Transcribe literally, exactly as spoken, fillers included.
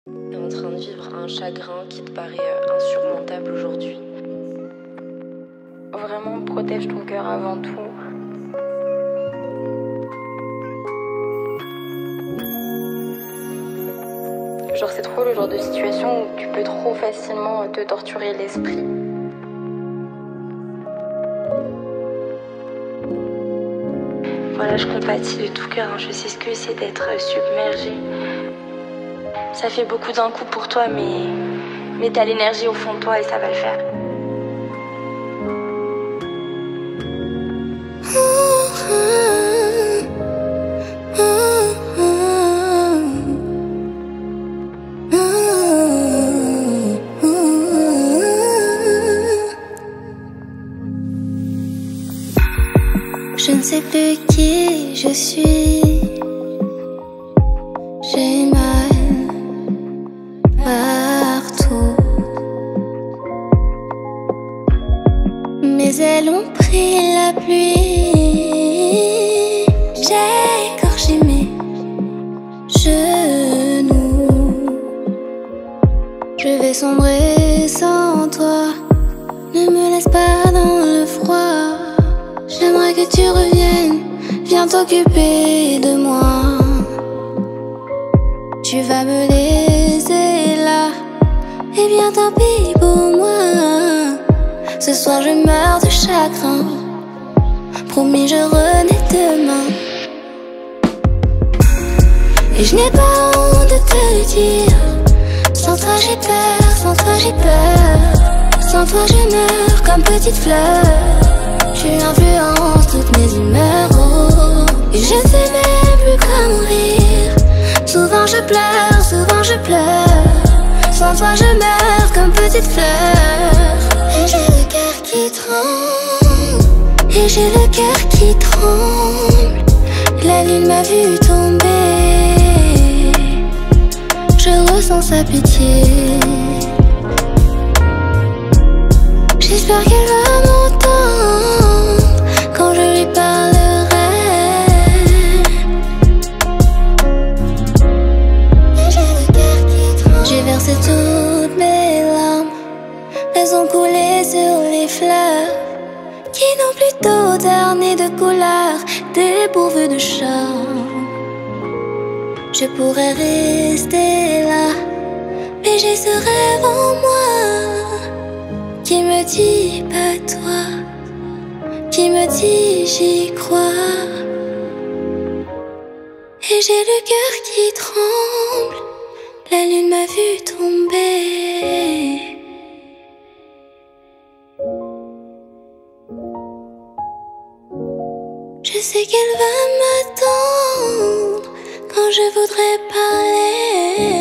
T'es en train de vivre un chagrin qui te paraît euh, insurmontable aujourd'hui. Vraiment, protège ton cœur avant tout. Genre, c'est trop le genre de situation où tu peux trop facilement te torturer l'esprit. Voilà, je compatis de tout cœur, hein. Je sais ce que c'est d'être submergé. Ça fait beaucoup d'un coup pour toi, mais, mais t'as l'énergie au fond de toi et ça va le faire. Je ne sais plus qui je suis. J'ai mal partout. Mes ailes ont pris la pluie. J'ai écorché mes genoux. Je vais sombrer sans toi. Ne me laisse pas dans le froid. J'aimerais que tu reviennes, viens t'occuper de moi. Tu vas me laisser là, et bien tant pis pour moi. Ce soir je meurs de chagrin, promis je renais demain. Et je n'ai pas honte de te le dire. Sans toi j'ai peur, sans toi j'ai peur. Sans toi je meurs comme petite fleur. Tu influences toutes mes humeurs, oh. Et je ne sais même plus comment rire. Souvent je pleure, souvent je pleure. Sans toi je meurs comme petite fleur. Et j'ai le cœur qui tremble. Et j'ai le cœur qui tremble. La lune m'a vu tomber. Je ressens sa pitié. J'espère qu'elle va m'entendre quand je lui parlerai. Et j'ai le cœur qui tremble. J'ai versé toutes mes larmes. Elles ont coulé sur les fleurs qui n'ont plus d'odeur ni de couleur, dépourvues de charme. Je pourrais rester là, mais j'ai ce rêve en moi qui me dit pas toi, qui me dit j'y crois. Et j'ai le cœur qui tremble, la lune m'a vu tomber. Je sais qu'elle va m'attendre quand je voudrais parler.